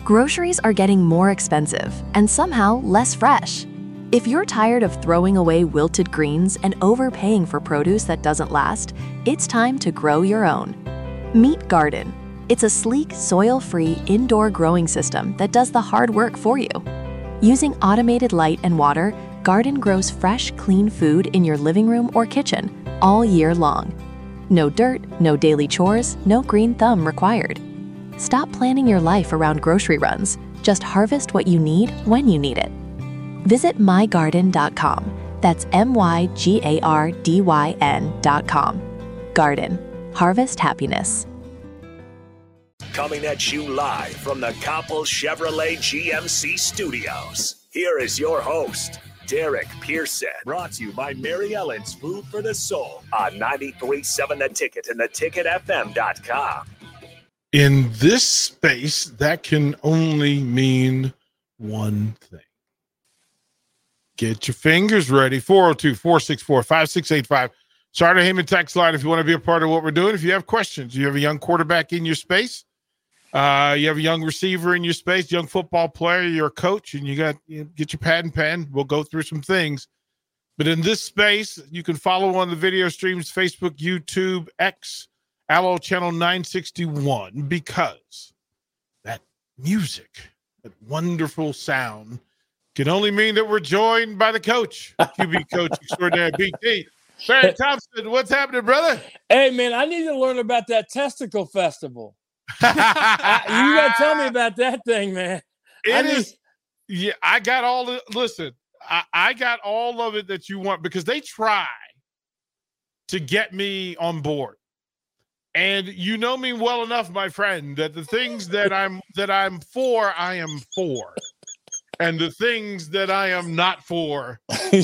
Groceries are getting more expensive and somehow less fresh. If you're tired of throwing away wilted greens and overpaying for produce that doesn't last, it's time to grow your own. Meet Garden. It's a sleek, soil-free indoor growing system that does the hard work for you. Using automated light and water, Garden grows fresh, clean food in your living room or kitchen all year long. No dirt, no daily chores, no green thumb required. Stop planning your life around grocery runs. Just harvest what you need when you need it. Visit mygarden.com. That's MYGARDYN.com. Garden. Harvest happiness. Coming at you live from the Copple Chevrolet GMC studios. Here is your host, Derek Pearson. Brought to you by Mary Ellen's Food for the Soul on 93.7 The Ticket and theticketfm.com. In this space, that can only mean one thing. Get your fingers ready. 402-464-5685. Charter Heyman text line if you want to be a part of what we're doing. If you have questions, you have a young quarterback in your space, you have a young receiver in your space, young football player, you're a coach, and get your pad and pen. We'll go through some things. But in this space, you can follow on the video streams, Facebook, YouTube, X, Allo Channel 961, because that music, that wonderful sound, can only mean that we're joined by the coach, QB coach extraordinary, BT. Barry Thompson, what's happening, brother? Hey, man, I need to learn about that testicle festival. You got to tell me about that thing, man. Yeah, I got all the, listen, I got all of it that you want, because they try to get me on board. And you know me well enough, my friend, that the things that I'm for, I am for. And the things that I am not for,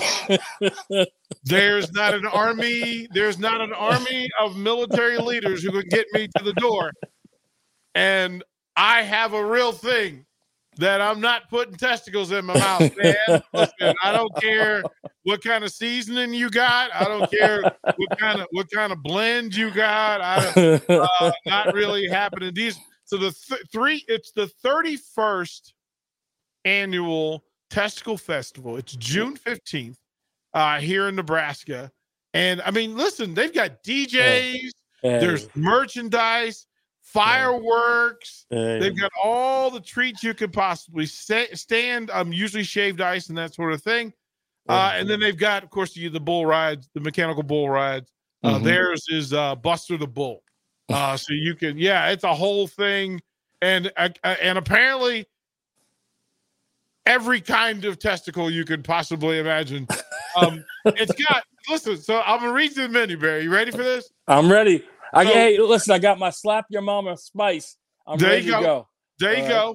there's not an army of military leaders who can get me to the door. And I have a real thing that I'm not putting testicles in my mouth, man. Listen, I don't care what kind of seasoning you got. I don't care what kind of blend you got. Not really happening. It's the 31st annual Testicle Festival. It's June 15th here in Nebraska. And I mean, listen, they've got DJs, there's merchandise, fireworks. They've got all the treats you could possibly stand. Usually shaved ice and that sort of thing. And then they've got, of course, the bull rides, the mechanical bull rides. Theirs is Buster the Bull. So you can, it's a whole thing. And apparently every kind of testicle you could possibly imagine. It's got, listen, so I'm going to read you the menu, Barry. You ready for this? I'm ready. Hey, listen, I got my slap your mama spice. I'm ready to go. There you go.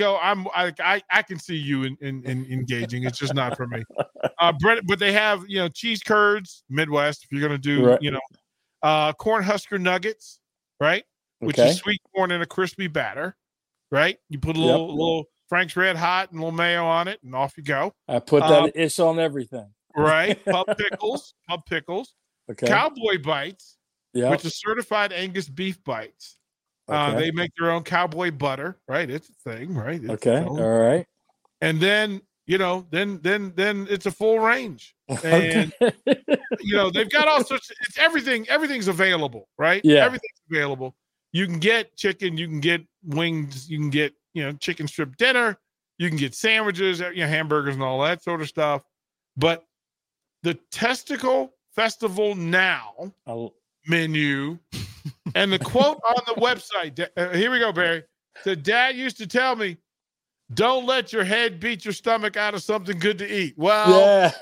I can see you in engaging. It's just not for me. But they have, cheese curds, Midwest, if you're going to do, corn husker nuggets, right? Which is sweet corn in a crispy batter, right? You put a little Frank's Red Hot and a little mayo on it, and off you go. I put that ish on everything. Right? Pub pickles. Okay. Cowboy Bites, which is certified Angus beef bites. They make their own cowboy butter, right? It's a thing, right? All right. And then, then it's a full range. And they've got all sorts of, it's everything. Everything's available, right? Yeah. Everything's available. You can get chicken, you can get wings, you can get, chicken strip dinner, you can get sandwiches, hamburgers and all that sort of stuff. But the Testicle Festival Now menu and the quote on the website, here we go, Barry. So Dad used to tell me, don't let your head beat your stomach out of something good to eat. Well,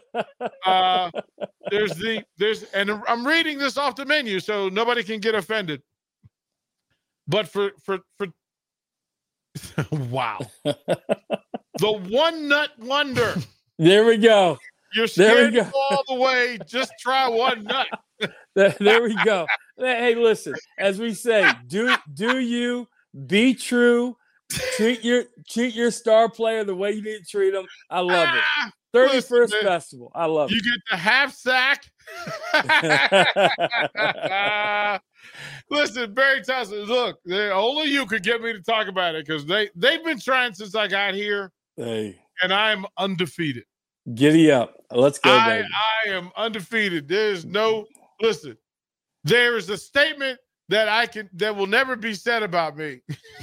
and I'm reading this off the menu so nobody can get offended. But for wow. The one nut wonder. There we go. You're scared to go all the way. Just try one nut. There we go. Hey, listen, as we say, do you be true? Treat your star player the way you didn't treat him. I love it. 31st festival. I love it. You get the half sack. Listen, Barry Thompson, look, only you could get me to talk about it because they've been trying since I got here. Hey. And I'm undefeated. Giddy up. Let's go, baby. I am undefeated. There's listen, there is a statement that will never be said about me.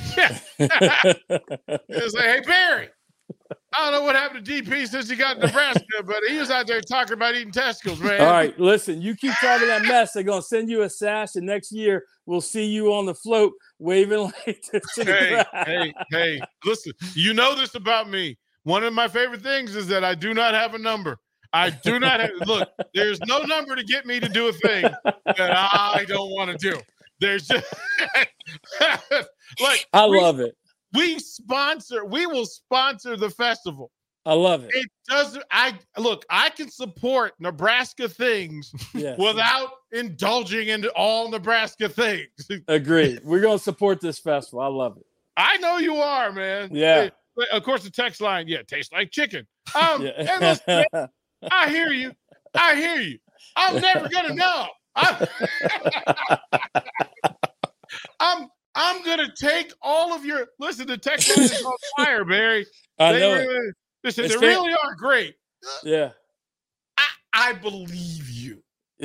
It's like, hey, Barry, I don't know what happened to DP since he got to Nebraska, but he was out there talking about eating testicles, man. All right, listen, you keep talking that mess. They're going to send you a sash, and next year we'll see you on the float waving like this. Hey, listen, you know this about me. One of my favorite things is that I do not have a number. I do not have – look, there's no number to get me to do a thing that I don't want to do. There's just – I love it. We will sponsor the festival. I love it. It doesn't – I can support Nebraska things without indulging in all Nebraska things. Agreed. We're going to support this festival. I love it. I know you are, man. Yeah. Of course, the text line, tastes like chicken. And listen, I hear you. I'm never gonna know. I'm gonna take all of your. Listen, the text line is on fire, Barry. I know. Listen, they really are great. Yeah. I believe you.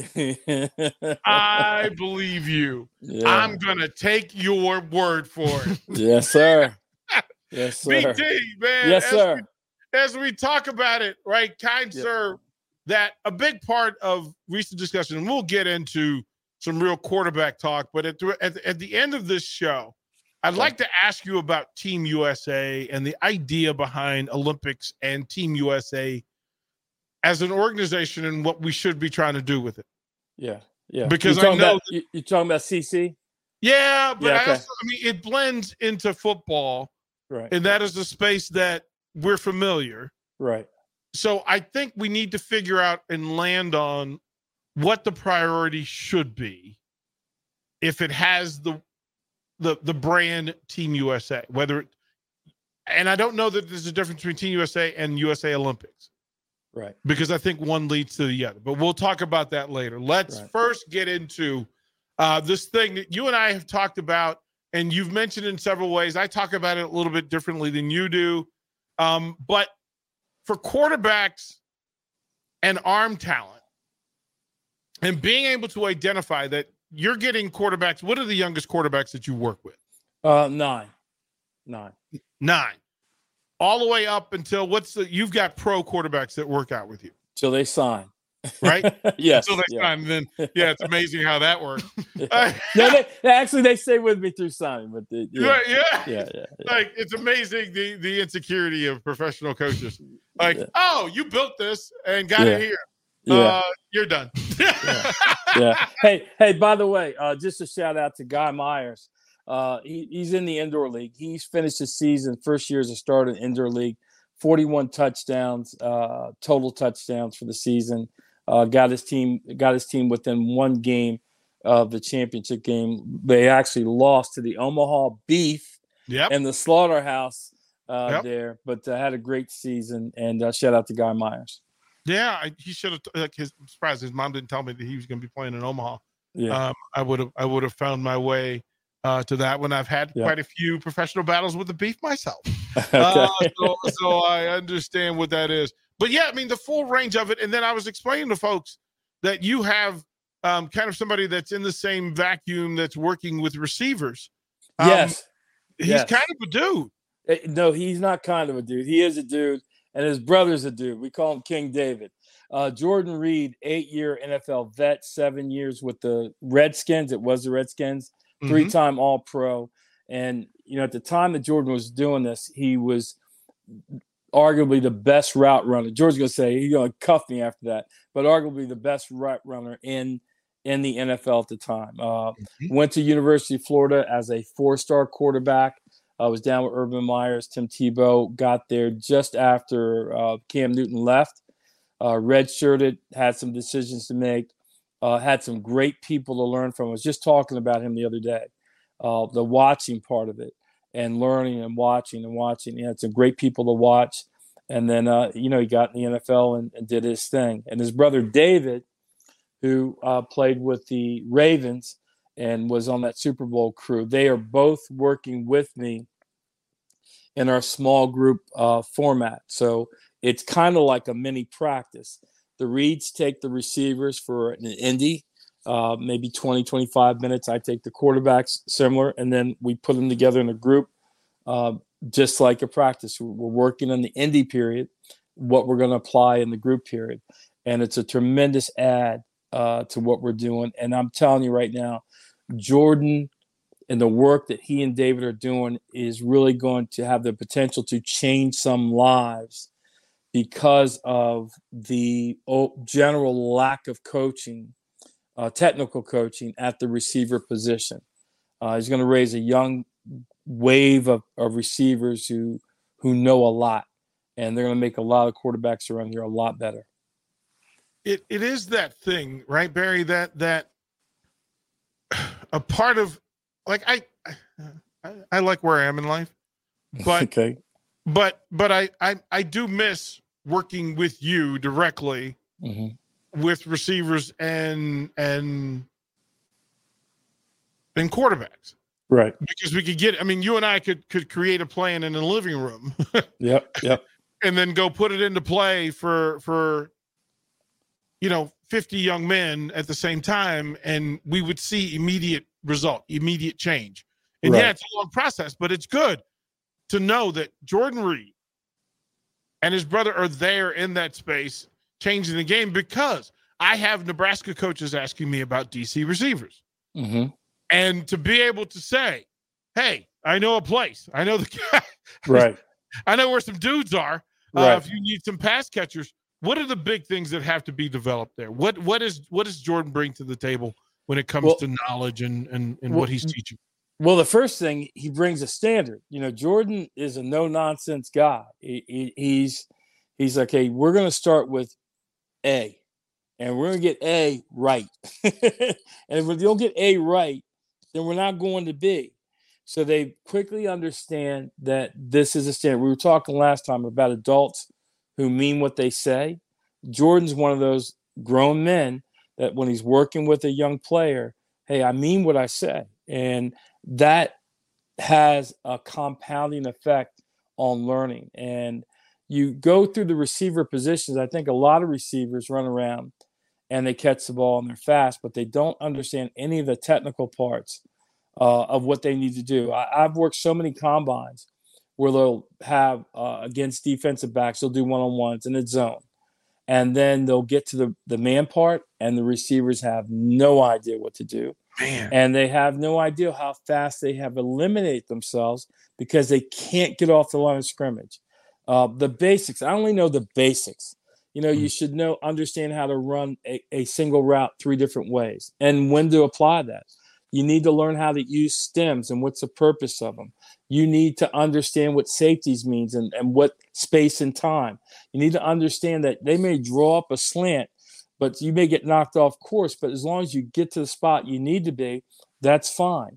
I believe you. Yeah. I'm gonna take your word for it. Yes, sir. Yes, sir. BT, man. Yes, sir. As we talk about it, right, kind sir, that a big part of recent discussion, and we'll get into some real quarterback talk, but at the end of this show, I'd like to ask you about Team USA and the idea behind Olympics and Team USA as an organization and what we should be trying to do with it. Yeah. Because I know you're talking about CC? Yeah, but it blends into football. Right. And that is a space that we're familiar. Right. So I think we need to figure out and land on what the priority should be if it has the brand Team USA, and I don't know that there's a difference between Team USA and USA Olympics. Right. Because I think one leads to the other. But we'll talk about that later. Let's first get into this thing that you and I have talked about. And you've mentioned in several ways. I talk about it a little bit differently than you do. But for quarterbacks and arm talent and being able to identify that you're getting quarterbacks. What are the youngest quarterbacks that you work with? 9. All the way up until you've got pro quarterbacks that work out with you. Till they sign. Right? Yes. Until they sign. And then, it's amazing how that works. No, they stay with me through signing. But yeah. Like, it's amazing the insecurity of professional coaches. Like, you built this and got it here. Yeah. You're done. Yeah. Hey, by the way, just a shout out to Guy Myers. He's in the indoor league. He's finished his season, first year as a starter in indoor league, 41 touchdowns, total touchdowns for the season. Got his team within one game of the championship game. They actually lost to the Omaha Beef and the Slaughterhouse there, but had a great season. And shout out to Guy Myers. Yeah, he should have. I'm surprised his mom didn't tell me that he was going to be playing in Omaha. Yeah, I would have found my way to that when I've had quite a few professional battles with the Beef myself. Okay. So I understand what that is. But the full range of it. And then I was explaining to folks that you have kind of somebody that's in the same vacuum that's working with receivers. Yes. He's kind of a dude. No, he's not kind of a dude. He is a dude, and his brother's a dude. We call him King David. Jordan Reed, 8-year NFL vet, 7 years with the Redskins. It was the Redskins. 3-time All-Pro. And, at the time that Jordan was doing this, he was arguably the best route runner. George's going to say he's going to cuff me after that, but arguably the best route runner in the NFL at the time. Went to University of Florida as a 4-star quarterback. Was down with Urban Myers, Tim Tebow. Got there just after Cam Newton left. Redshirted, had some decisions to make. Had some great people to learn from. I was just talking about him the other day. The watching part of it and learning and watching. He had some great people to watch. And then, he got in the NFL and did his thing. And his brother David, who played with the Ravens and was on that Super Bowl crew, they are both working with me in our small group format. So it's kind of like a mini practice. The Reeds take the receivers for an indie, maybe 20, 25 minutes. I take the quarterbacks, similar, and then we put them together in a group, just like a practice. We're working in the indie period, what we're going to apply in the group period. And it's a tremendous add to what we're doing. And I'm telling you right now, Jordan and the work that he and David are doing is really going to have the potential to change some lives because of the general lack of coaching, technical coaching at the receiver position. He's going to raise a young wave of receivers who know a lot, and they're going to make a lot of quarterbacks around here a lot better. It is that thing, right, Barry, that a part of, like, I like where I am in life, but okay. But I do miss working with you directly with receivers and quarterbacks. Right. Because we could get, I mean, you and I could create a plan in the living room. Yep. And then go put it into play for 50 young men at the same time, and we would see immediate result, immediate change. And right. Yeah, it's a long process, but it's good to know that Jordan Reed and his brother are there in that space changing the game, because I have Nebraska coaches asking me about DC receivers. Mm-hmm. And to be able to say, hey, I know a place. I know the guy. Right. I know where some dudes are. Right. If you need some pass catchers, what are the big things that have to be developed there? What does Jordan bring to the table when it comes to knowledge and what he's teaching? Well, the first thing, he brings a standard. Jordan is a no-nonsense guy. He's like, hey, we're going to start with A, and we're going to get A right. And if we don't get A right, then we're not going to B. So they quickly understand that this is a standard. We were talking last time about adults who mean what they say. Jordan's one of those grown men that when he's working with a young player, hey, I mean what I say. And that has a compounding effect on learning. And you go through the receiver positions. I think a lot of receivers run around and they catch the ball and they're fast, but they don't understand any of the technical parts of what they need to do. I've worked so many combines where they'll have against defensive backs, they'll do one-on-ones in its zone. And then they'll get to the man part, and the receivers have no idea what to do. Man. And they have no idea how fast they have eliminated themselves because they can't get off the line of scrimmage. The basics, I only know the basics. You should understand how to run a single route 3 different ways and when to apply that. You need to learn how to use stems and what's the purpose of them. You need to understand what safeties means and what space and time. You need to understand that they may draw up a slant, but you may get knocked off course. But as long as you get to the spot you need to be, that's fine.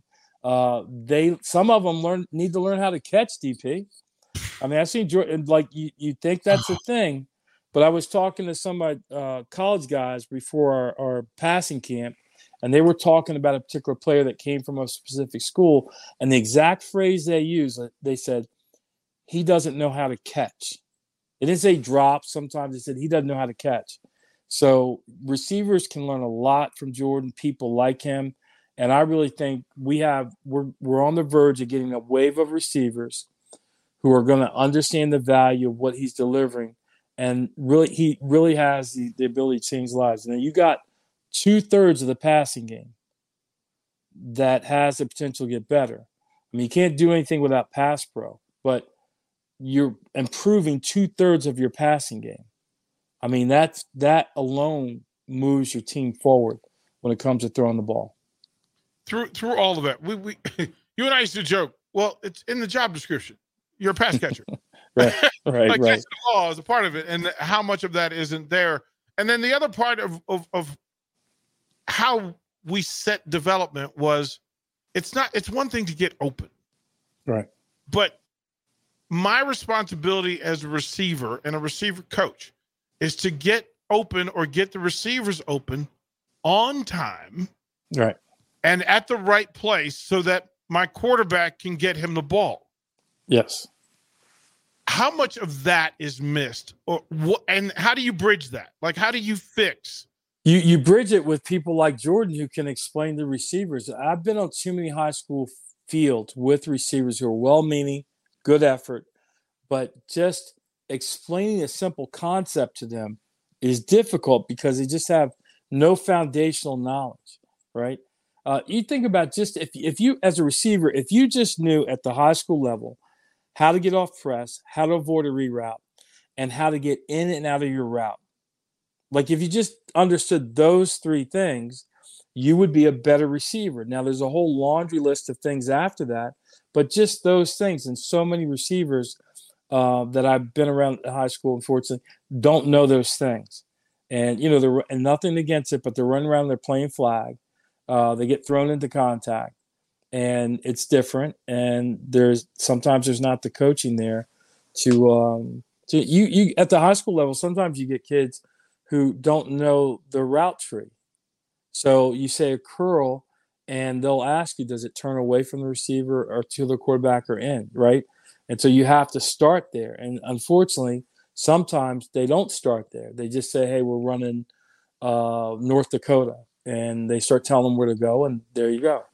Some of them need to learn how to catch, DP. I mean, I've seen Jordan, like you think that's a thing, but I was talking to some of my college guys before our passing camp, and they were talking about a particular player that came from a specific school, and the exact phrase they used, they said, he doesn't know how to catch. They didn't say drop. Sometimes they said he doesn't know how to catch. So receivers can learn a lot from Jordan, people like him, and I really think we're on the verge of getting a wave of receivers who are going to understand the value of what he's delivering, and he really has the ability to change lives. And then you got 2/3 of the passing game that has the potential to get better. I mean, you can't do anything without pass pro, but you're improving 2/3 of your passing game. I mean, that alone moves your team forward when it comes to throwing the ball. Through all of it, we you and I used to joke, well, it's in the job description. You're a pass catcher. Right. Like catching the ball is a part of it, and how much of that isn't there. And then the other part of how we set development was, it's one thing to get open. Right. But my responsibility as a receiver and a receiver coach is to get open or get the receivers open on time, right, and at the right place so that my quarterback can get him the ball. Yes. How much of that is missed, and how do you bridge that? Like, how do you fix? You bridge it with people like Jordan who can explain to receivers. I've been on too many high school fields with receivers who are well-meaning, good effort, but just explaining a simple concept to them is difficult because they just have no foundational knowledge, right? You think about just if you, as a receiver, if you just knew at the high school level how to get off press, how to avoid a reroute, and how to get in and out of your route. Like if you just understood those three things, you would be a better receiver. Now there's a whole laundry list of things after that, but just those things. And so many receivers that I've been around at high school, unfortunately, don't know those things. And, you know, and nothing against it, but they're running around, they're playing flag. They get thrown into contact. And it's different, and sometimes there's not the coaching there to you at the high school level. Sometimes you get kids who don't know the route tree, so you say a curl, and they'll ask you, does it turn away from the receiver or to the quarterback or in, right? And so you have to start there. And unfortunately, sometimes they don't start there. They just say, hey, we're running North Dakota, and they start telling them where to go, and there you go.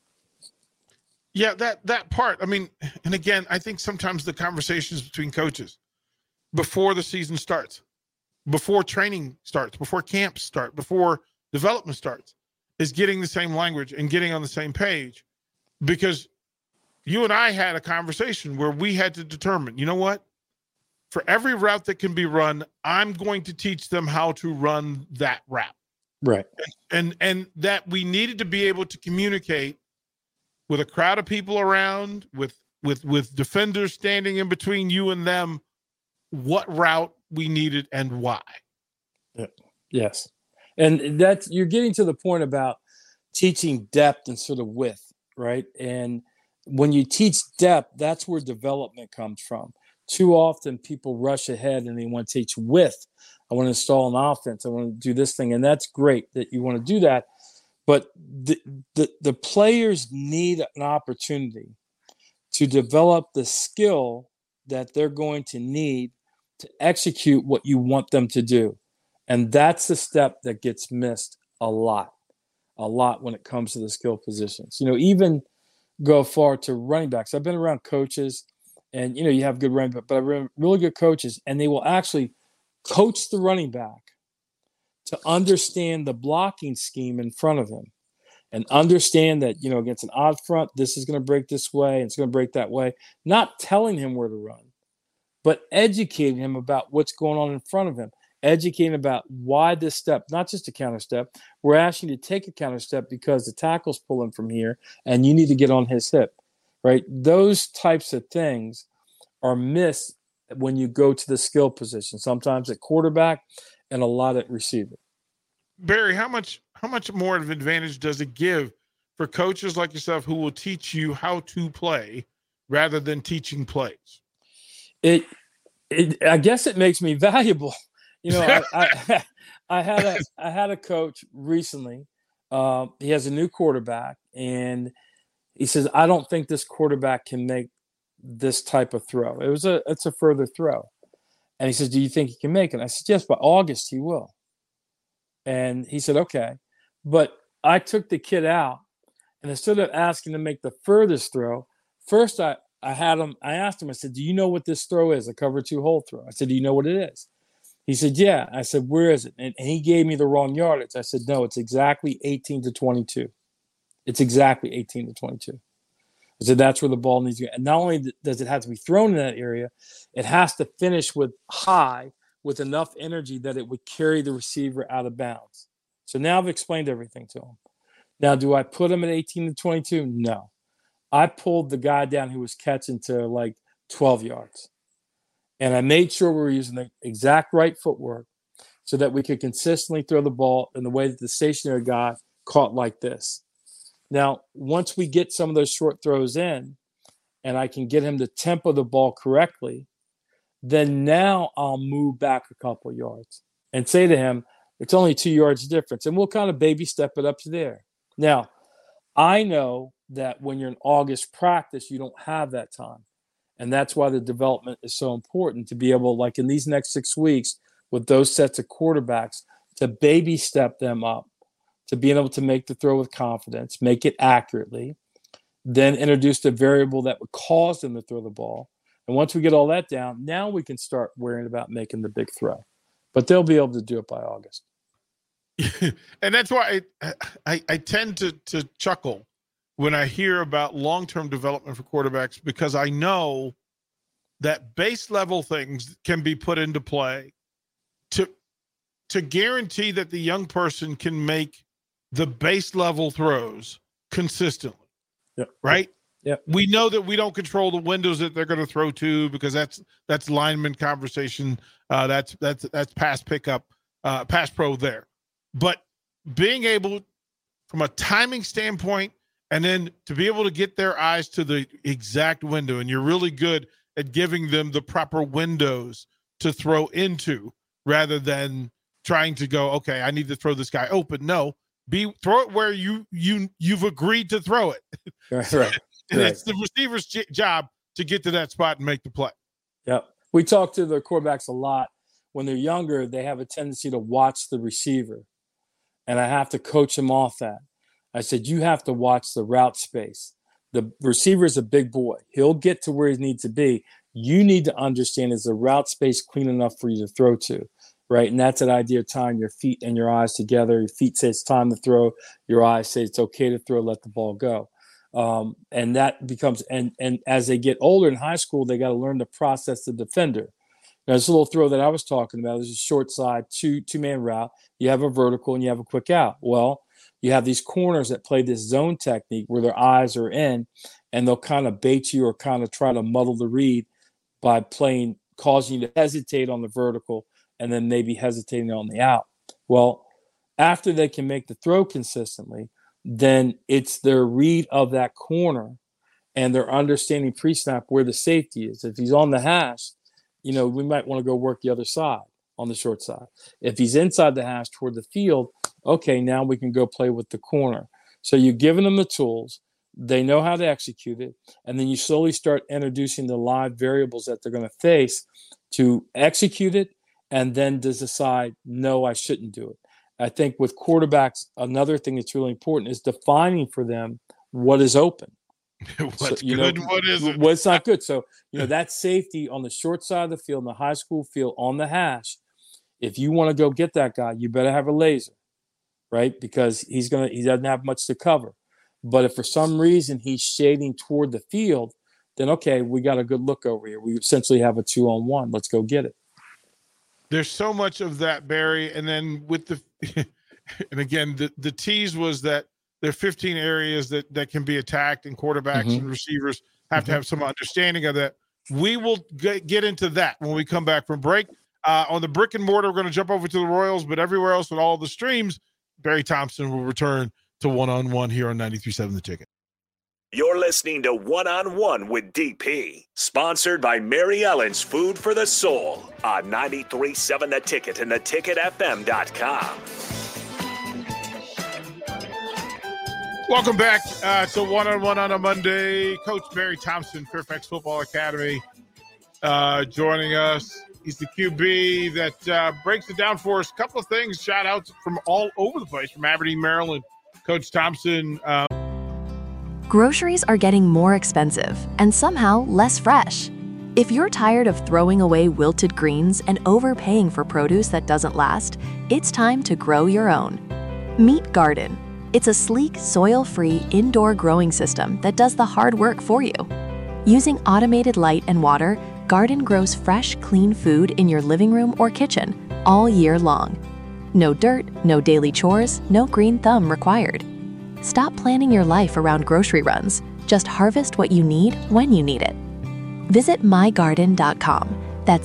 Yeah, that part. I mean, and again, I think sometimes the conversations between coaches before the season starts, before training starts, before camps start, before development starts, is getting the same language and getting on the same page. Because you and I had a conversation where we had to determine, you know what? For every route that can be run, I'm going to teach them how to run that route. Right. And that we needed to be able to communicate with a crowd of people around, with defenders standing in between you and them, what route we needed and why. Yeah. Yes. And you're getting to the point about teaching depth instead of width, right? And when you teach depth, that's where development comes from. Too often people rush ahead and they want to teach width. I want to install an offense. I want to do this thing. And that's great that you want to do that. But the players need an opportunity to develop the skill that they're going to need to execute what you want them to do. And that's the step that gets missed a lot when it comes to the skill positions. You know, even go far to running backs. I've been around coaches, and, you know, you have good running backs, but I've been really good coaches, and they will actually coach the running back to understand the blocking scheme in front of him and understand that, you know, against an odd front, this is going to break this way and it's going to break that way. Not telling him where to run, but educating him about what's going on in front of him, educating about why this step, not just a counter step. We're asking you to take a counter step because the tackle's pulling from here and you need to get on his hip, right? Those types of things are missed when you go to the skill position, sometimes at quarterback and a lot at receiver. Barry, how much more of an advantage does it give for coaches like yourself who will teach you how to play rather than teaching plays? I guess it makes me valuable. You know, I had a coach recently. He has a new quarterback, and he says, I don't think this quarterback can make this type of throw. It's a further throw. And he says, do you think he can make it? I said, yes, by August he will. And he said, okay. But I took the kid out, and instead of asking to make the furthest throw, first I asked him, I said, do you know what this throw is? A cover two hole throw. I said, do you know what it is? He said, yeah. I said, where is it? And he gave me the wrong yardage. I said, no, it's exactly 18 to 22. It's exactly 18 to 22. I said, that's where the ball needs to go. And not only does it have to be thrown in that area, it has to finish with enough energy that it would carry the receiver out of bounds. So now I've explained everything to him. Now, do I put him at 18 to 22? No. I pulled the guy down who was catching to like 12 yards. And I made sure we were using the exact right footwork so that we could consistently throw the ball in the way that the stationary guy caught like this. Now, once we get some of those short throws in, and I can get him to tempo the ball correctly, then now I'll move back a couple yards and say to him, it's only 2 yards difference. And we'll kind of baby step it up to there. Now, I know that when you're in August practice, you don't have that time. And that's why the development is so important, to be able, like in these next 6 weeks, with those sets of quarterbacks, to baby step them up, to being able to make the throw with confidence, make it accurately, then introduce the variable that would cause them to throw the ball. And once we get all that down, now we can start worrying about making the big throw. But they'll be able to do it by August. And that's why I tend to chuckle when I hear about long-term development for quarterbacks, because I know that base level things can be put into play to guarantee that the young person can make the base level throws consistently. Yep. Right? Yep. We know that we don't control the windows that they're going to throw to, because that's lineman conversation. That's pass pickup, pass pro there. But being able, from a timing standpoint, and then to be able to get their eyes to the exact window, and you're really good at giving them the proper windows to throw into, rather than trying to go, okay, I need to throw this guy open. No, throw it where you've agreed to throw it. Right. And it's the receiver's job to get to that spot and make the play. Yep. We talk to the quarterbacks a lot. When they're younger, they have a tendency to watch the receiver. And I have to coach them off that. I said, you have to watch the route space. The receiver is a big boy. He'll get to where he needs to be. You need to understand, is the route space clean enough for you to throw to, right? And that's that idea of tying your feet and your eyes together. Your feet say it's time to throw. Your eyes say it's okay to throw, let the ball go. And that becomes, and as they get older in high school, they got to learn to process the defender. Now, this little throw that I was talking about is a short side, two-man route. You have a vertical and you have a quick out. Well, you have these corners that play this zone technique where their eyes are in, and they'll kind of bait you or kind of try to muddle the read by causing you to hesitate on the vertical and then maybe hesitating on the out. Well, after they can make the throw consistently, then it's their read of that corner and their understanding pre-snap where the safety is. If he's on the hash, we might want to go work the other side on the short side. If he's inside the hash toward the field, okay, now we can go play with the corner. So you're giving them the tools. They know how to execute it. And then you slowly start introducing the live variables that they're going to face to execute it, and then to decide, no, I shouldn't do it. I think with quarterbacks, another thing that's really important is defining for them what is open. What's good and what isn't. What's not good. So, that safety on the short side of the field, in the high school field, on the hash, if you want to go get that guy, you better have a laser, right? Because he doesn't have much to cover. But if for some reason he's shading toward the field, then okay, we got a good look over here. We essentially have a 2-on-1. Let's go get it. There's so much of that, Barry. And then with and again, the tease was that there are 15 areas that can be attacked, and quarterbacks and receivers have to have some understanding of that. We will get into that when we come back from break. On the brick and mortar, we're going to jump over to the Royals, but everywhere else with all the streams, Barry Thompson will return to One-on-One here on 93.7 The Ticket. You're listening to One-on-One with DP, sponsored by Mary Ellen's Food for the Soul on 93.7 The Ticket and theticketfm.com. Welcome back to One-on-One on a Monday. Coach Barry Thompson, Fairfax Football Academy, joining us. He's the QB that breaks it down for us. A couple of things, shout-outs from all over the place, from Aberdeen, Maryland. Coach Thompson. Groceries are getting more expensive and somehow less fresh. If you're tired of throwing away wilted greens and overpaying for produce that doesn't last, it's time to grow your own. Meet Garden. It's a sleek, soil-free indoor growing system that does the hard work for you. Using automated light and water, Garden grows fresh, clean food in your living room or kitchen all year long. No dirt, no daily chores, no green thumb required. Stop planning your life around grocery runs. Just harvest what you need when you need it. Visit mygarden.com. That's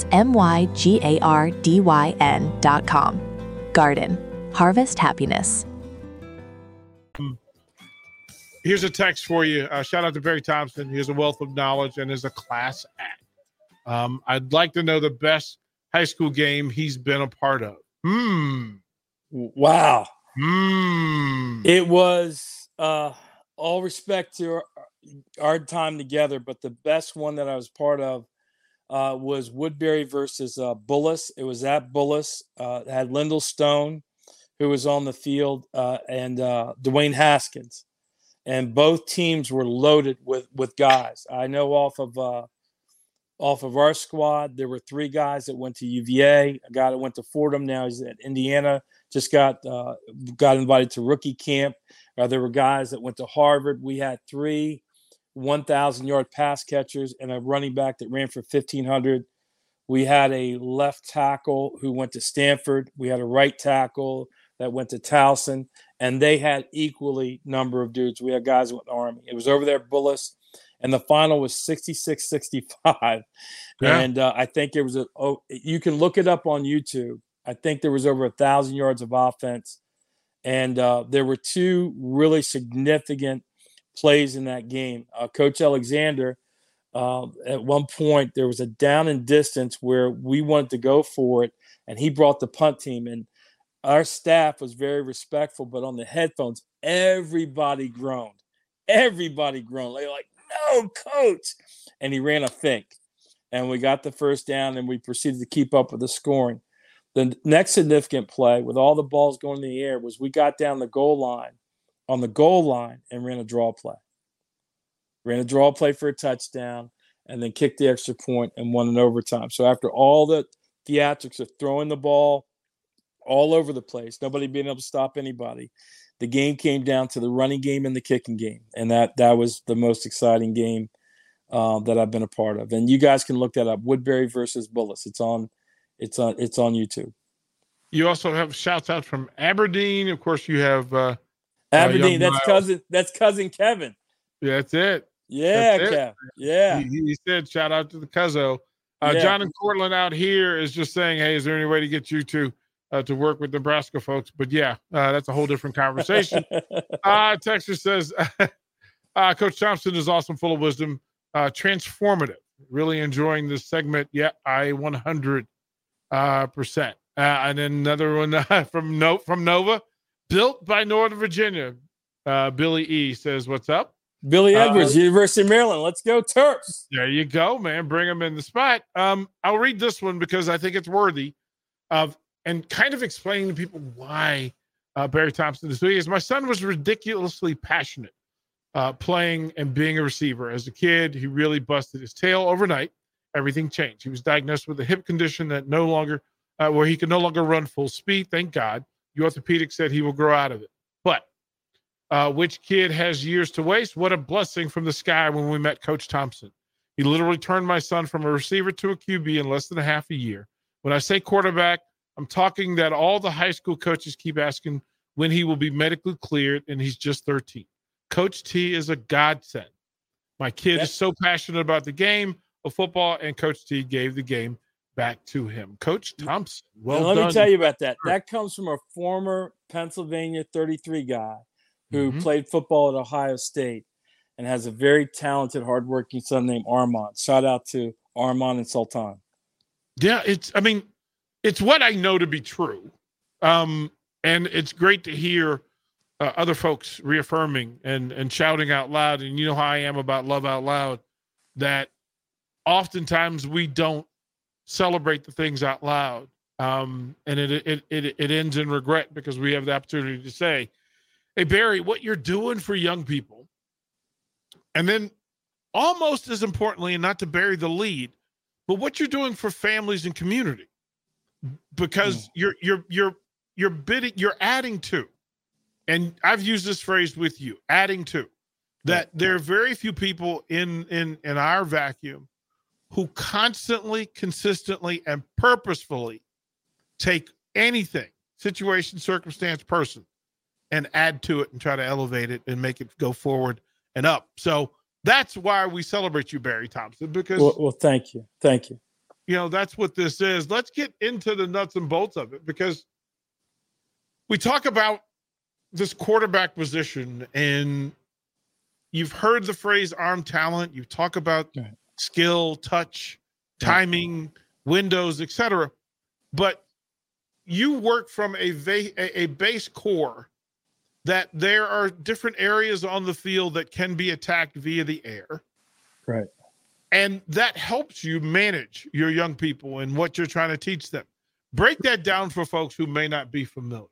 MYGARDYN.com. Garden. Harvest happiness. Here's a text for you. Shout out to Barry Thompson. He has a wealth of knowledge and is a class act. I'd like to know the best high school game he's been a part of. Wow. It was all respect to our time together, but the best one that I was part of was Woodbury versus Bullis. It was at Bullis. It had Lyndall Stone, who was on the field, and Dwayne Haskins. And both teams were loaded with guys. I know off of our squad, there were 3 guys that went to UVA, a guy that went to Fordham. Now he's at Indiana, just got invited to rookie camp. There were guys that went to Harvard. We had 3 1,000-yard pass catchers and a running back that ran for 1,500. We had a left tackle who went to Stanford. We had a right tackle that went to Towson, and they had equally number of dudes. We had guys who went to Army. It was over there at Bullis, and the final was 66-65. Yeah. And I think it was you can look it up on YouTube. I think there was over 1,000 yards of offense, and there were 2 really significant plays in that game. Coach Alexander, at one point, there was a down and distance where we wanted to go for it, and he brought the punt team. And our staff was very respectful, but on the headphones, everybody groaned. Everybody groaned. They were like, "No, coach!" And he ran a fake, and we got the first down, and we proceeded to keep up with the scoring. The next significant play, with all the balls going in the air, was we got down the goal line, and ran a draw play. Ran a draw play for a touchdown, and then kicked the extra point and won in overtime. So after all the theatrics of throwing the ball all over the place, nobody being able to stop anybody, the game came down to the running game and the kicking game, and that was the most exciting game that I've been a part of. And you guys can look that up: Woodbury versus Bullis. It's on YouTube. You also have shouts out from Aberdeen. Of course, you have Aberdeen. That's cousin Kevin. Yeah, that's it. Yeah, Kev. Yeah. He said shout out to the Cuzzo. John and Cortland out here is just saying, hey, is there any way to get you to work with Nebraska folks? But yeah, that's a whole different conversation. Texas says, Coach Thompson is awesome, full of wisdom, transformative. Really enjoying this segment. Yeah, I 100%. And then another one from Nova, built by Northern Virginia. Billy E says, what's up? Billy Edwards, University of Maryland. Let's go, Terps. There you go, man. Bring them in the spot. I'll read this one because I think it's worthy of and kind of explaining to people why Barry Thompson is doing this. My son was ridiculously passionate playing and being a receiver. As a kid, he really busted his tail overnight. Everything changed. He was diagnosed with a hip condition that where he could no longer run full speed. Thank God. The orthopedic said he will grow out of it. But which kid has years to waste? What a blessing from the sky when we met Coach Thompson. He literally turned my son from a receiver to a QB in less than a half a year. When I say quarterback, I'm talking that all the high school coaches keep asking when he will be medically cleared, and he's just 13. Coach T is a godsend. My kid is so passionate about the game of football, and Coach T gave the game back to him. Coach Thompson, well done. Let me tell you about that. That comes from a former Pennsylvania 33 guy who played football at Ohio State and has a very talented, hardworking son named Armand. Shout out to Armand and Sultan. Yeah, it's what I know to be true. And it's great to hear other folks reaffirming and shouting out loud. And you know how I am about love out loud, that oftentimes we don't celebrate the things out loud. And it ends in regret because we have the opportunity to say, hey, Barry, what you're doing for young people. And then almost as importantly, and not to bury the lead, but what you're doing for families and community, because you're adding to, and I've used this phrase with you, adding to, that there are very few people in our vacuum who constantly, consistently, and purposefully take anything, situation, circumstance, person, and add to it and try to elevate it and make it go forward and up. So that's why we celebrate you, Barry Thompson, because well, thank you. You know, that's what this is. Let's get into the nuts and bolts of it, because we talk about this quarterback position, and you've heard the phrase arm talent. You talk about skill, touch, timing, windows, etc. But you work from a base core that there are different areas on the field that can be attacked via the air. Right. And that helps you manage your young people and what you're trying to teach them. Break that down for folks who may not be familiar.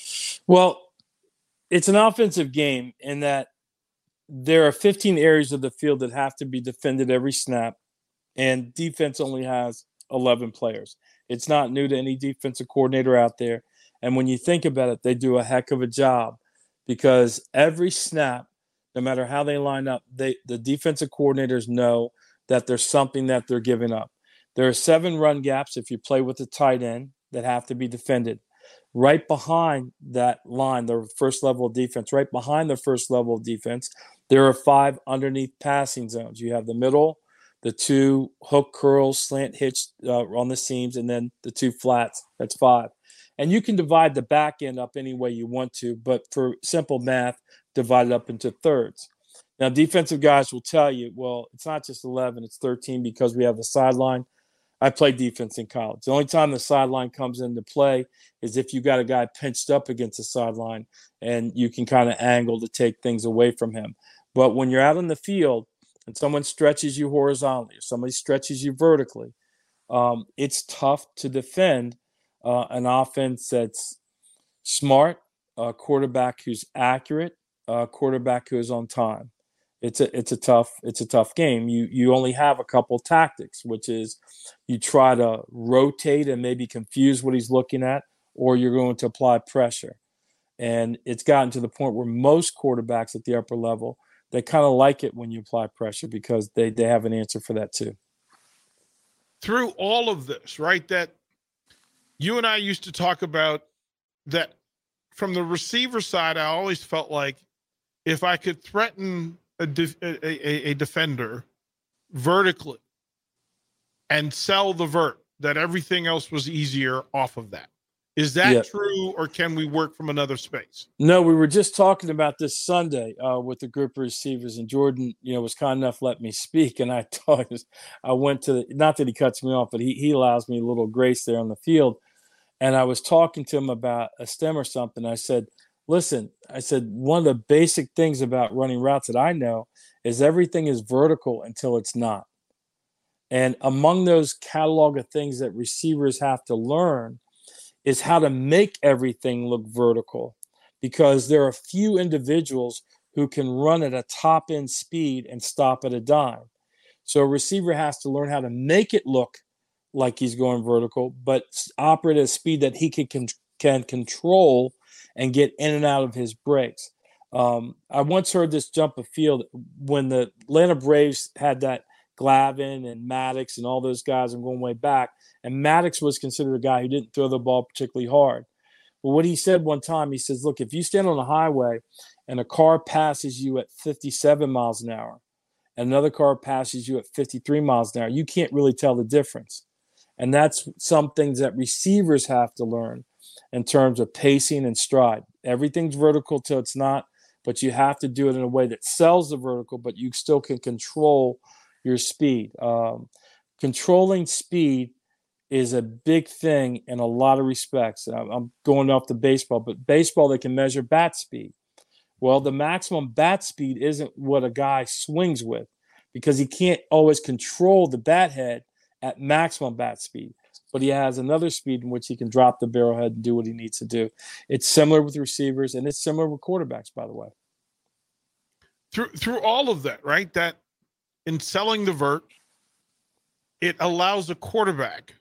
Well, it's an offensive game in that there are 15 areas of the field that have to be defended every snap, and defense only has 11 players. It's not new to any defensive coordinator out there. And when you think about it, they do a heck of a job because every snap, no matter how they line up, the defensive coordinators know that there's something that they're giving up. There are 7 run gaps if you play with a tight end that have to be defended. Right behind that line, the first level of defense, right behind the first level of defense, there are 5 underneath passing zones. You have the middle, the 2 hook curls, slant hitch on the seams, and then the 2 flats. That's 5. And you can divide the back end up any way you want to, but for simple math, divide it up into thirds. Now, defensive guys will tell you, well, it's not just 11, it's 13 because we have the sideline. I played defense in college. The only time the sideline comes into play is if you got a guy pinched up against the sideline and you can kind of angle to take things away from him. But when you're out on the field and someone stretches you horizontally or somebody stretches you vertically, it's tough to defend an offense that's smart, a quarterback who's accurate, a quarterback who is on time. It's a tough game. You only have a couple tactics, which is you try to rotate and maybe confuse what he's looking at, or you're going to apply pressure. And it's gotten to the point where most quarterbacks at the upper level, they kind of like it when you apply pressure because they have an answer for that too. Through all of this, right, that you and I used to talk about that from the receiver side, I always felt like if I could threaten a defender vertically and sell the vert, that everything else was easier off of that. Is that true, or can we work from another space? No, we were just talking about this Sunday with a group of receivers, and Jordan, was kind enough to let me speak. And I went to not that he cuts me off, but he allows me a little grace there on the field. And I was talking to him about a stem or something. I said, listen, one of the basic things about running routes that I know is everything is vertical until it's not. And among those catalog of things that receivers have to learn is how to make everything look vertical, because there are few individuals who can run at a top end speed and stop at a dime. So a receiver has to learn how to make it look like he's going vertical, but operate at a speed that he can control and get in and out of his breaks. I once heard this jump of field when the Atlanta Braves had that Glavine and Maddox and all those guys. I'm going way back. And Maddox was considered a guy who didn't throw the ball particularly hard. But what he said one time, he says, look, if you stand on a highway and a car passes you at 57 miles an hour and another car passes you at 53 miles an hour, you can't really tell the difference. And that's some things that receivers have to learn in terms of pacing and stride. Everything's vertical till it's not, but you have to do it in a way that sells the vertical, but you still can control your speed. Controlling speed is a big thing in a lot of respects. I'm going off the baseball, but baseball, they can measure bat speed. Well, the maximum bat speed isn't what a guy swings with because he can't always control the bat head at maximum bat speed, but he has another speed in which he can drop the barrel head and do what he needs to do. It's similar with receivers, and it's similar with quarterbacks, by the way. Through all of that, right, that in selling the vert, it allows a quarterback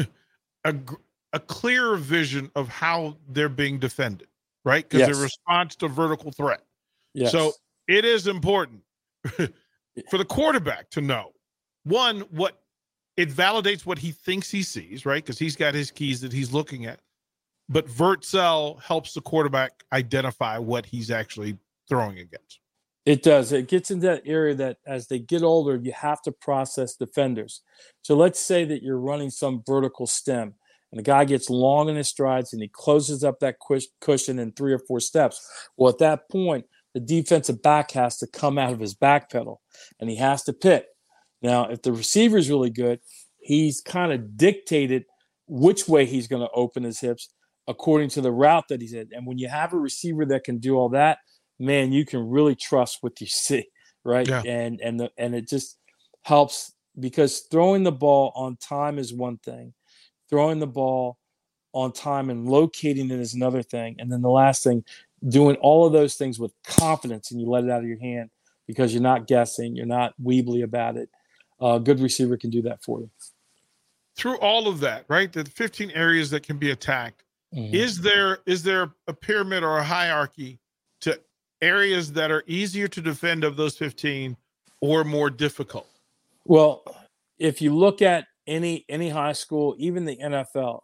a clearer vision of how they're being defended, right? Because it responds to vertical threat. Yes. So it is important for the quarterback to know, one, what it validates what he thinks he sees, right? Because he's got his keys that he's looking at. But vert sell helps the quarterback identify what he's actually throwing against. It does. It gets into that area that as they get older, you have to process defenders. So let's say that you're running some vertical stem and the guy gets long in his strides and he closes up that cushion in 3 or 4 steps. Well, at that point, the defensive back has to come out of his back pedal and he has to pick. Now, if the receiver is really good, he's kind of dictated which way he's going to open his hips according to the route that he's in. And when you have a receiver that can do all that, man, you can really trust what you see, right? Yeah. And it just helps, because throwing the ball on time is one thing. Throwing the ball on time and locating it is another thing. And then the last thing, doing all of those things with confidence, and you let it out of your hand because you're not guessing, you're not weebly about it. A good receiver can do that for you. Through all of that, right? The 15 areas that can be attacked. Mm-hmm. Is there a pyramid or a hierarchy to areas that are easier to defend of those 15 or more difficult? Well, if you look at any high school, even the NFL,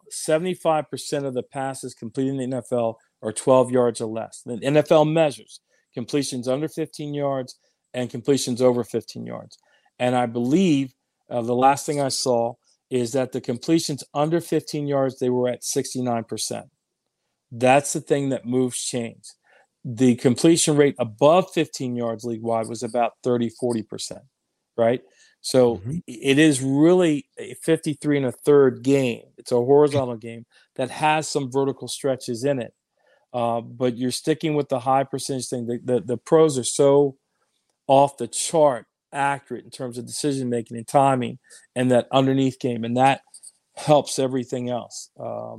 75% of the passes completed in the NFL are 12 yards or less. The NFL measures completions under 15 yards and completions over 15 yards. And I believe the last thing I saw is that the completions under 15 yards, they were at 69%. That's the thing that moves change. The completion rate above 15 yards league-wide was about 30-40%, right? So it is really a 53 and a third game. It's a horizontal game that has some vertical stretches in it. But you're sticking with the high percentage thing. The pros are so off the chart accurate in terms of decision making and timing and that underneath game, and that helps everything else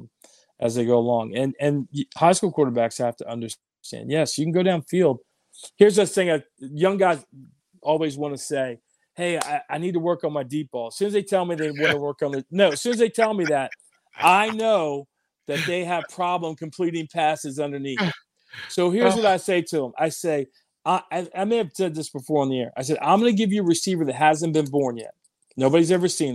as they go along. And high school quarterbacks have to understand, yes, you can go downfield. Here's the thing: young guys always want to say, hey, I need to work on my deep ball. As soon as they tell me they want to work on as soon as they tell me that, I know that they have problem completing passes underneath. So here's what I say to them. I say, I may have said this before on the air. I said, I'm going to give you a receiver that hasn't been born yet. Nobody's ever seen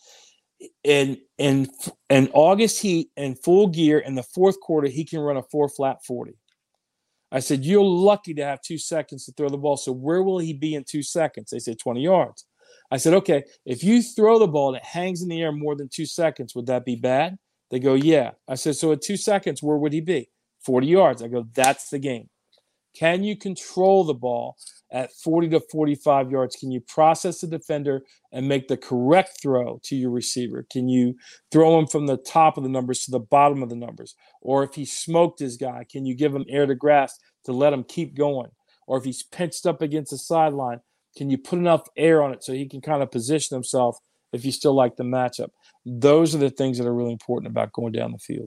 him. In August heat, in full gear, in the fourth quarter, he can run a 4-flat 40. I said, you're lucky to have 2 seconds to throw the ball. So where will he be in 2 seconds? They said 20 yards. I said, okay, if you throw the ball and it hangs in the air more than 2 seconds, would that be bad? They go, yeah. I said, so at 2 seconds, where would he be? 40 yards. I go, that's the game. Can you control the ball at 40 to 45 yards? Can you process the defender and make the correct throw to your receiver? Can you throw him from the top of the numbers to the bottom of the numbers? Or if he smoked his guy, can you give him air to grass to let him keep going? Or if he's pinched up against the sideline, can you put enough air on it so he can kind of position himself if you still like the matchup? Those are the things that are really important about going down the field.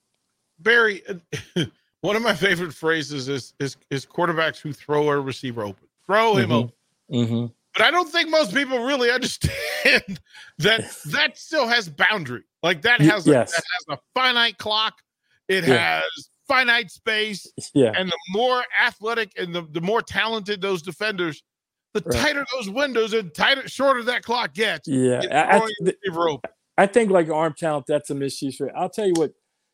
Barry, one of my favorite phrases is quarterbacks who throw a receiver open. Throw him open. Mm-hmm. But I don't think most people really understand that still has boundary. Like that has a finite clock. It has finite space. Yeah. And the more athletic and the more talented those defenders, the tighter those windows and shorter that clock gets. Yeah. I think like arm talent, that's a misuse. I'll tell you what,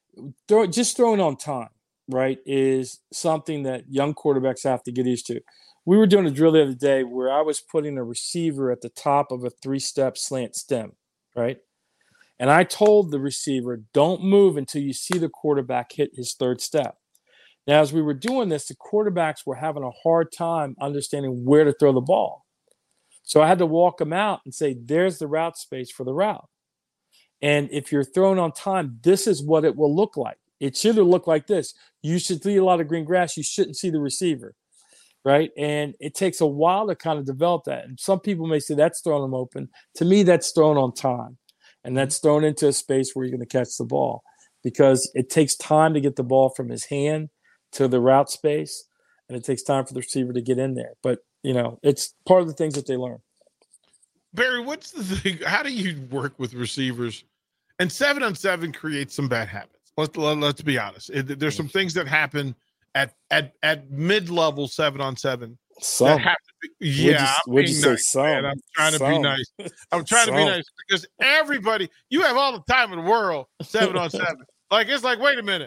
just throwing on time, right, is something that young quarterbacks have to get used to. We were doing a drill the other day where I was putting a receiver at the top of a 3-step slant stem, right? And I told the receiver, don't move until you see the quarterback hit his 3rd step. Now, as we were doing this, the quarterbacks were having a hard time understanding where to throw the ball. So I had to walk them out and say, there's the route space for the route. And if you're throwing on time, this is what it will look like. It should look like this. You should see a lot of green grass. You shouldn't see the receiver, right? And it takes a while to kind of develop that. And some people may say that's throwing them open. To me, that's thrown on time. And that's thrown into a space where you're going to catch the ball, because it takes time to get the ball from his hand to the route space, and it takes time for the receiver to get in there. But, it's part of the things that they learn. Barry, what's the thing? How do you work with receivers? And 7-on-7 creates some bad habits. Let's be honest. There's some things that happen at mid-level 7-on-7 that have to be. Would you say nice, some? man. I'm trying to be nice. I'm trying to be nice because everybody, you have all the time in the world 7-on-7. Like it's like, wait a minute,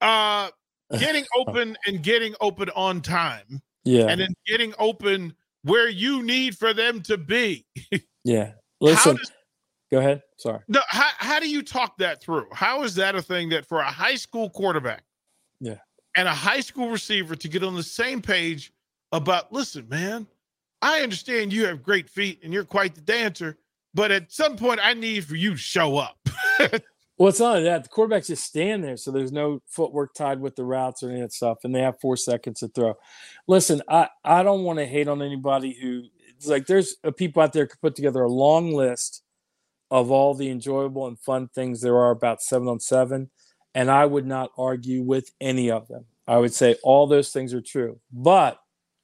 getting open and getting open on time, and then getting open where you need for them to be. Yeah, listen. Go ahead. Sorry. No, how do you talk that through? How is that a thing that for a high school quarterback and a high school receiver to get on the same page about, listen, man, I understand you have great feet and you're quite the dancer, but at some point I need for you to show up. Well, it's not that. The quarterbacks just stand there, so there's no footwork tied with the routes or any of that stuff, and they have 4 seconds to throw. Listen, I don't want to hate on anybody who – it's like there's people out there who could put together a long list of all the enjoyable and fun things there are about 7-on-7, and I would not argue with any of them. I would say all those things are true. But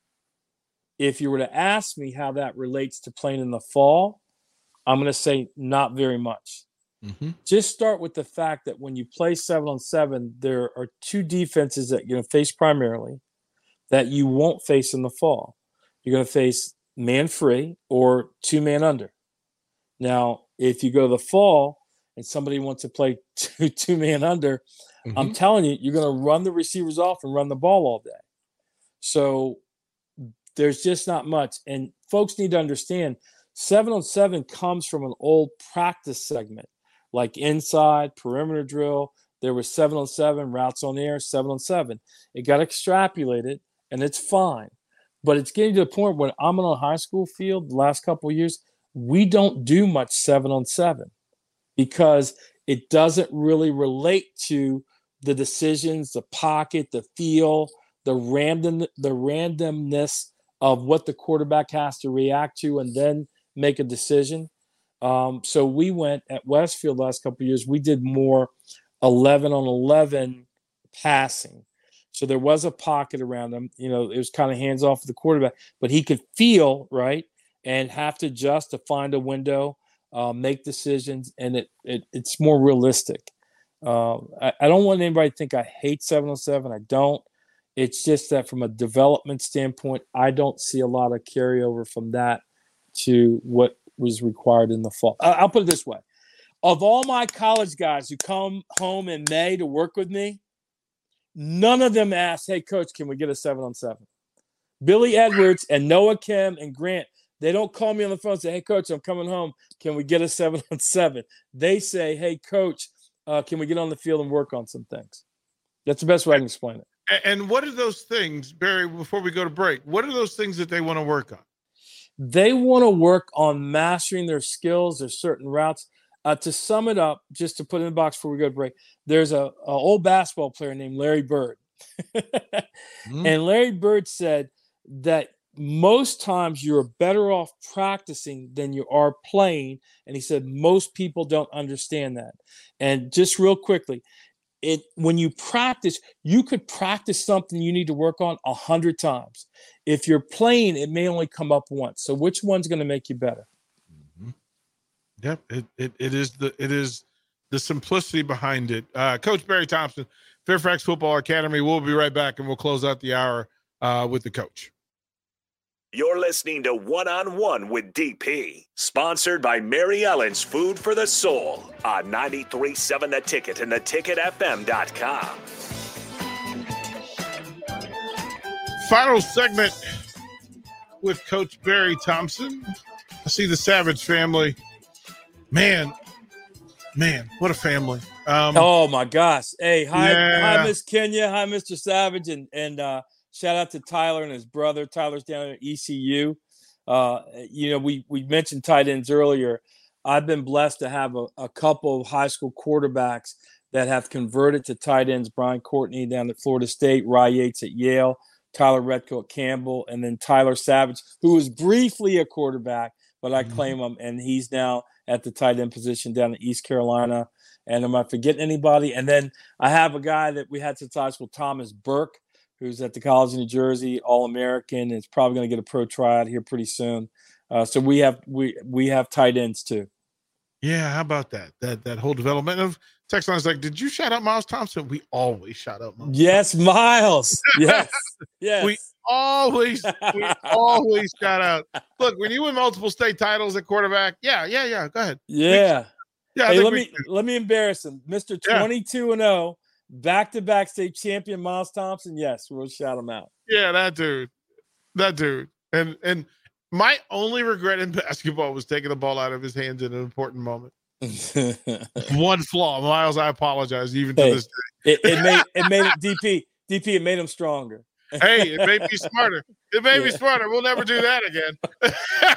if you were to ask me how that relates to playing in the fall, I'm going to say not very much. Mm-hmm. Just start with the fact that when you play 7-on-7, there are 2 defenses that you're going to face primarily that you won't face in the fall. You're going to face man free or 2-man under. Now, if you go to the fall and somebody wants to play 2-man under, mm-hmm. I'm telling you, you're going to run the receivers off and run the ball all day. So there's just not much. And folks need to understand 7-on-7 comes from an old practice segment. Like inside, perimeter drill, there was 7-on-7, routes on air, 7-on-7. It got extrapolated, and it's fine. But it's getting to the point where I'm on a high school field the last couple of years, we don't do much 7-on-7 because it doesn't really relate to the decisions, the pocket, the feel, the randomness of what the quarterback has to react to and then make a decision. So we went at Westfield last couple of years. We did more 11-on-11 passing. So there was a pocket around him. You know, it was kind of hands off of the quarterback, but he could feel right and have to adjust to find a window, make decisions, and it's more realistic. I don't want anybody to think I hate 7-on-7. I don't. It's just that from a development standpoint, I don't see a lot of carryover from that to what was required in the fall. I'll put it this way. Of all my college guys who come home in May to work with me, none of them asked, hey, coach, can we get a 7-on-7? Billy Edwards and Noah Kim and Grant, they don't call me on the phone and say, hey, coach, I'm coming home. Can we get a 7-on-7? They say, hey, coach, can we get on the field and work on some things? That's the best way I can explain it. And what are those things, Barry, before we go to break, what are those things that they want to work on? They want to work on mastering their skills, their certain routes. To sum it up, just to put in the box before we go to break, there's a old basketball player named Larry Bird. And Larry Bird said that most times you're better off practicing than you are playing. And he said most people don't understand that. And just real quickly, when you practice, you could practice something you need to work on 100 times. If you're playing, it may only come up once. So which one's going to make you better? Mm-hmm. Yep, it is the simplicity behind it. Coach Barry Thompson, Fairfax Football Academy. We'll be right back, and we'll close out the hour with the coach. You're listening to One-on-One with DP, sponsored by Mary Ellen's Food for the Soul on 93.7 The Ticket and theticketfm.com. Final segment with Coach Barry Thompson. I see the Savage family. Man, what a family. Oh, my gosh. Hey, hi, Miss Kenya. Hi, Mr. Savage. And shout out to Tyler and his brother. Tyler's down at ECU. We mentioned tight ends earlier. I've been blessed to have a couple of high school quarterbacks that have converted to tight ends. Brian Courtney down at Florida State, Rye Yates at Yale, Tyler Redco at Campbell, and then Tyler Savage, who was briefly a quarterback, but I claim him, and he's now at the tight end position down in East Carolina. And am I forgetting anybody? And then I have a guy that we had since high school, Thomas Burke, who's at the College of New Jersey, All-American, and is probably going to get a pro tryout here pretty soon. So we have tight ends too. Yeah, how about that? That whole development of text line is like, did you shout out Miles Thompson? We always shout out Miles. Yes, Miles. Yes. We always shout out. Look, when you win multiple state titles at quarterback, yeah. Go ahead. Yeah. Hey, let me embarrass him. Mr. 22-0, back-to-back state champion Miles Thompson. Yes, we'll shout him out. Yeah, that dude. And my only regret in basketball was taking the ball out of his hands in an important moment. One flaw, Miles. I apologize even to this day. It made it DP. It made him stronger. Hey, it may be smarter. It may be smarter. We'll never do that again.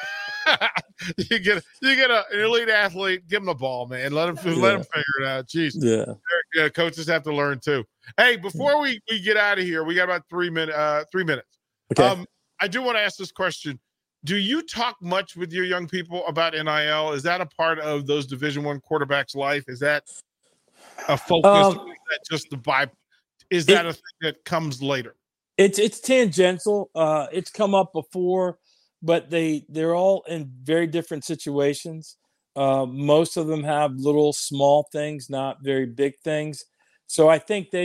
you get an elite athlete, give him the ball, man. Let him figure it out. Jeez. Yeah. Coaches have to learn too. Hey, before we get out of here, we got about 3 minutes. Okay. I do want to ask this question. Do you talk much with your young people about NIL? Is that a part of those Division I quarterbacks' life? Is that a focus? Is that just the vibe? Is that a thing that comes later? It's tangential. It's come up before, but they're all in very different situations. Most of them have little small things, not very big things. So I think they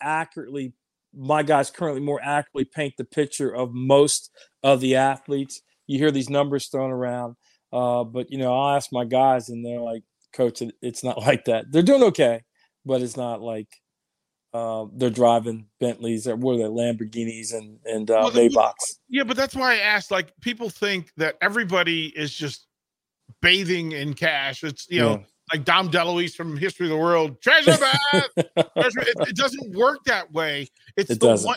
my guys currently more accurately paint the picture of most of the athletes. You hear these numbers thrown around, but I'll ask my guys, and they're like, "Coach, it's not like that. They're doing okay, but it's not like." They're driving Bentleys or what are they, Lamborghinis and Maybachs. Yeah, but that's why I asked. Like, people think that everybody is just bathing in cash. It's like Dom DeLuise from History of the World, treasure bath. It doesn't work that way. It's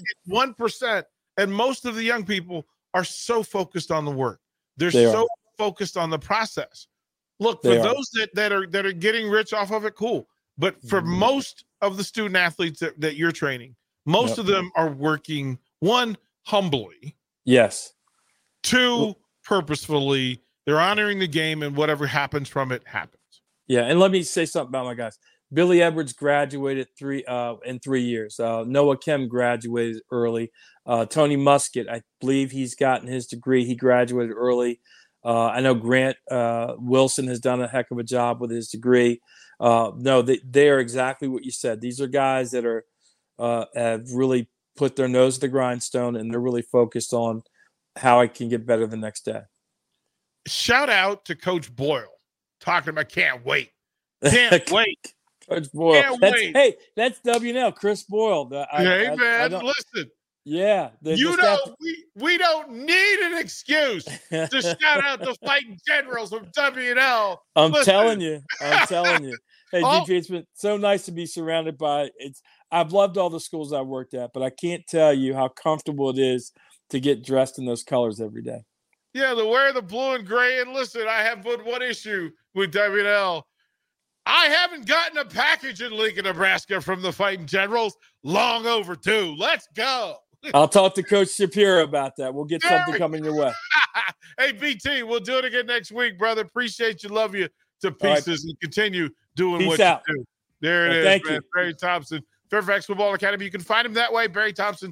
1%, and most of the young people are so focused on the work. They're so focused on the process. Look, for those that are getting rich off of it, cool. But for most of the student athletes that you're training, most of them are working, one, humbly. Yes. Two, purposefully. They're honoring the game, and whatever happens from it happens. Yeah, and let me say something about my guys. Billy Edwards graduated in 3 years. Noah Kim graduated early. Tony Muskett, I believe he's gotten his degree. He graduated early. I know Grant Wilson has done a heck of a job with his degree. No, they are exactly what you said. These are guys that have really put their nose to the grindstone, and they're really focused on how I can get better the next day. Shout out to Coach Boyle. Talking about can't wait. Can't wait. Coach Boyle. Can't wait. Hey, that's WNL, Chris Boyle. Listen. Yeah. We don't need an excuse to shout out the fighting generals of WNL. I'm telling you. Hey, DP, it's been so nice to be surrounded by I've loved all the schools I've worked at, but I can't tell you how comfortable it is to get dressed in those colors every day. Yeah, to wear the blue and gray. And listen, I have but one issue with WNL. I haven't gotten a package in Lincoln, Nebraska from the Fighting Generals. Long overdue. Let's go. I'll talk to Coach Shapiro about that. We'll get something coming your way. Hey, BT, we'll do it again next week, brother. Appreciate you. Love you to pieces and continue doing what you do. There it is, thank man. you. Barry Thompson, Fairfax Football Academy. You can find him that way, Barry Thompson,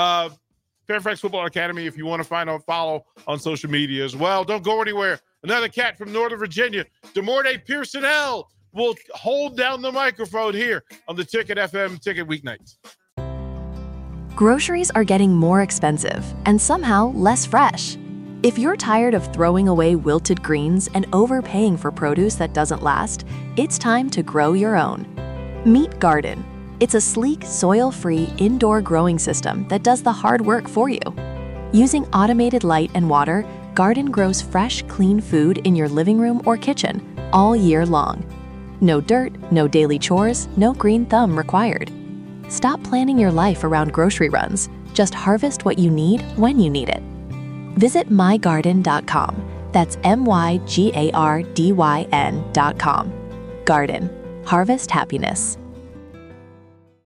Fairfax Football Academy, if you want to follow on social media as well. Don't go anywhere. Another cat from Northern Virginia, DeMorte Pearsonell, will hold down the microphone here on the Ticket FM Ticket Weeknights. Groceries are getting more expensive and somehow less fresh. If you're tired of throwing away wilted greens and overpaying for produce that doesn't last, it's time to grow your own. Meet Garden. It's a sleek, soil-free indoor growing system that does the hard work for you. Using automated light and water, Garden grows fresh, clean food in your living room or kitchen all year long. No dirt, no daily chores, no green thumb required. Stop planning your life around grocery runs. Just harvest what you need when you need it. Visit mygarden.com. That's MYGARDYN.com. Garden. Harvest happiness.